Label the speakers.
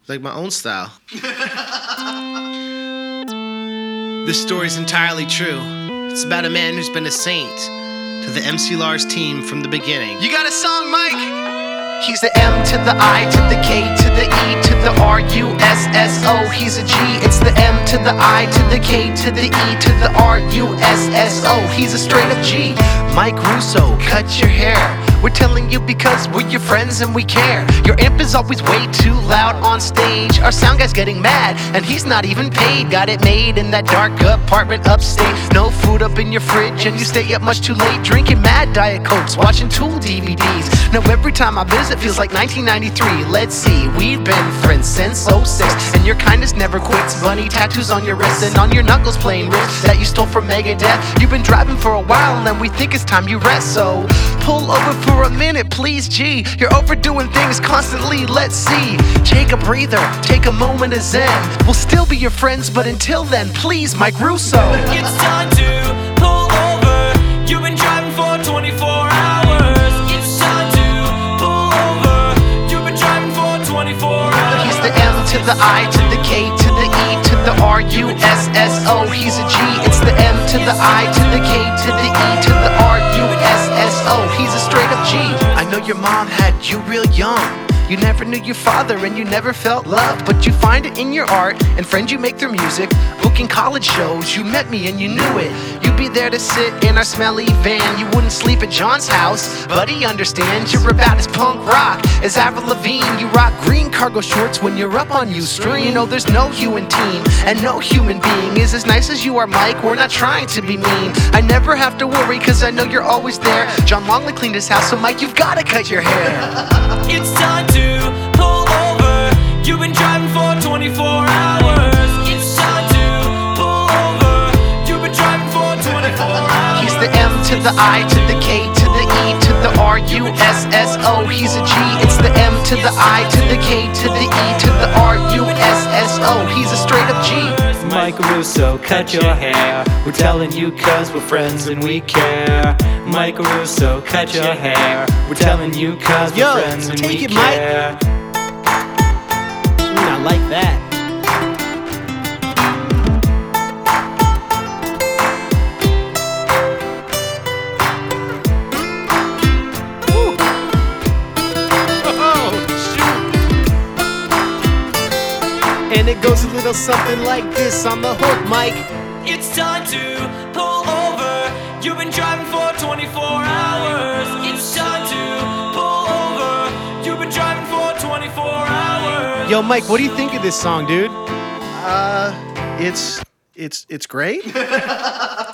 Speaker 1: like my own style. This story's entirely true. It's about a man who's been a saint to the MC Lars team from the beginning. You got a song, Mike?
Speaker 2: He's the M to the I to the K to the E to the R-U-S-S-O. He's a G. It's the M to the I to the K to the E to the R-U-S-S-O. He's a straight up G. Mike Russo, cut your hair. We're telling you because we're your friends and we care. Your amp is always way too loud on stage. Our sound guy's getting mad and he's not even paid. Got it made in that dark apartment upstate. No food up in your fridge and you stay up much too late, drinking mad Diet Cokes, watching Tool DVDs. Now every time I visit feels like 1993. Let's see, we've been friends since '06, and your kindness never quits. Bunny tattoos on your wrists and on your knuckles playing riffs that you stole from Megadeth. You've been driving for a while and we think it's time you rest, so pull over for a minute, please, G. You're overdoing things constantly, let's see. Take a breather, take a moment of zen. We'll still be your friends, but until then, please, Mike Russo.
Speaker 3: It's time to pull over. You've been driving for 24 hours. It's time to pull over. You've been driving for 24 hours.
Speaker 2: He's the M to the I to the K to the E to the R-U-S-S-O. He's a G. It's the M to the I to the K to the E to the R-U-S-S-O. He's a straight up G. I know your mom had you real young. You never knew your father and you never felt love, but you find it in your art and friends you make through music. Booking college shows, you met me and you knew it. You'd be there to sit in our smelly van. You wouldn't sleep at John's house, but he understands you're about as punk rock as Avril Lavigne. You rock green cargo shorts when you're up on Ustream. You know there's no human team and no human being is as nice as you are, Mike. We're not trying to be mean. I never have to worry cause I know you're always there. John Longley cleaned his house, so Mike, you've gotta cut your hair.
Speaker 3: It's time to pull over. You've been driving for 24 hours. It's time to pull over. You've been driving for 24 hours.
Speaker 2: He's the M to the I to the K to the E to the R-U-S-S-O. He's a G. It's the M to the I to the K to the E to the R-U-S-S-O. He's a straight up G.
Speaker 4: Mike Russo, cut your hair. We're telling you cause we're friends and we care. Mike Russo, cut your hair. We're telling you cause we're friends and
Speaker 1: take
Speaker 4: we
Speaker 1: it, Mike.
Speaker 4: care.
Speaker 1: I like that. Woo. Oh, shoot. And it goes a little something like this on the hook, Mike.
Speaker 3: It's time to pull over. You've been driving for 24 hours. It's time to pull over. You've been driving for 24 hours.
Speaker 1: Yo, Mike, what do you think of this song, dude?
Speaker 5: It's great.